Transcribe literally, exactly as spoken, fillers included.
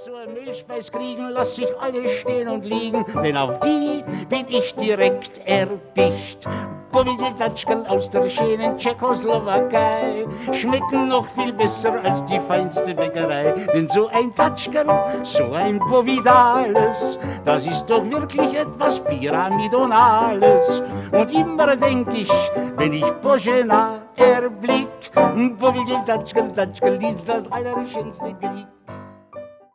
so eine Milchspeis kriegen, lass ich alle stehen und liegen, denn auf die bin ich direkt erpicht. Powidl-Tatschkerl aus der schönen Tschechoslowakei schmecken noch viel besser als die feinste Bäckerei. Denn so ein Tatschkerl, so ein Povidales, das ist doch wirklich etwas Pyramidonales. Und immer denk ich, wenn ich Boschena erblick, Powidl-Tatschkerl, Tatschkerl ist das allerschönste Glied.